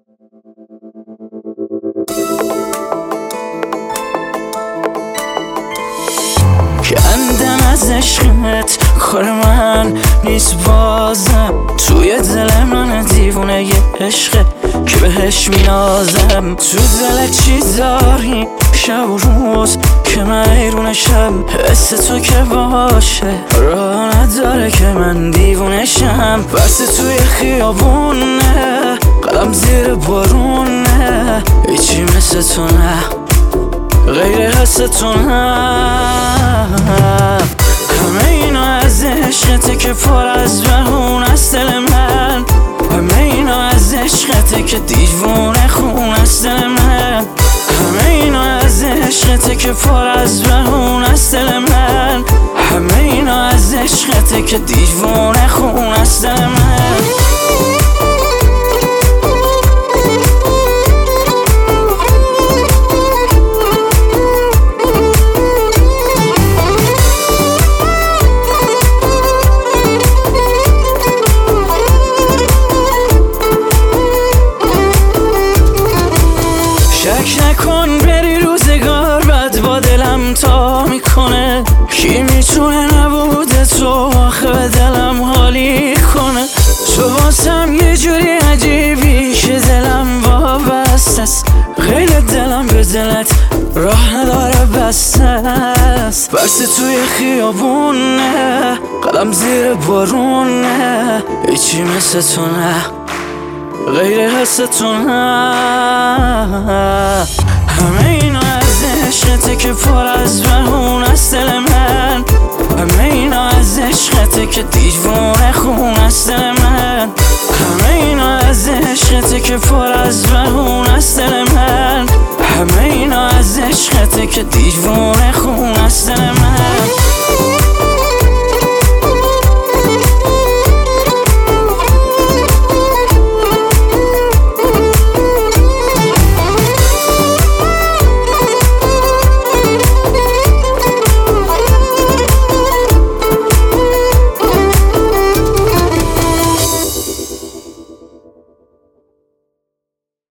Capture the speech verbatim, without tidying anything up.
کندم از عشقت، کار من نیست بازم. توی دل من دیوونه یه عشقه که بهش مینازم. تو دل چی داری شب و روز که من حیرونشم. حس تو که باشه راه نداره که من دیوونشم. بس توی خیابونه قدم زیر بارونه، هیچی مثل تو نه غیر حس تو نه. همه اینا از عشقته که پر از بهون است دل من. همه اینا از عشقته که دیوونه خون است دل من. همه اینا از عشقته که پر از بهون است دل من. همه اینا از عشقته که دیوونه خون است دل من. شک نکن بری روزگار بد با دلم تا میکنه. کی میتونه نبوده تو آخه به دلم حالی کنه. تو واسم یه جوری عجیبی که دلم وابسته است. غیر دلم به دلت راه نداره بسته است. بس توی خیابونه قدم زیر بارونه، هیچی مثل تو نه غیر حس تو نه. همه اینا از عشقته که پر از بهون است دل من. همه اینا از عشقته که دیوونه خون است دل من. همه اینا از عشقته که پر از بهون است دل من. همه اینا از عشقته که دیوونه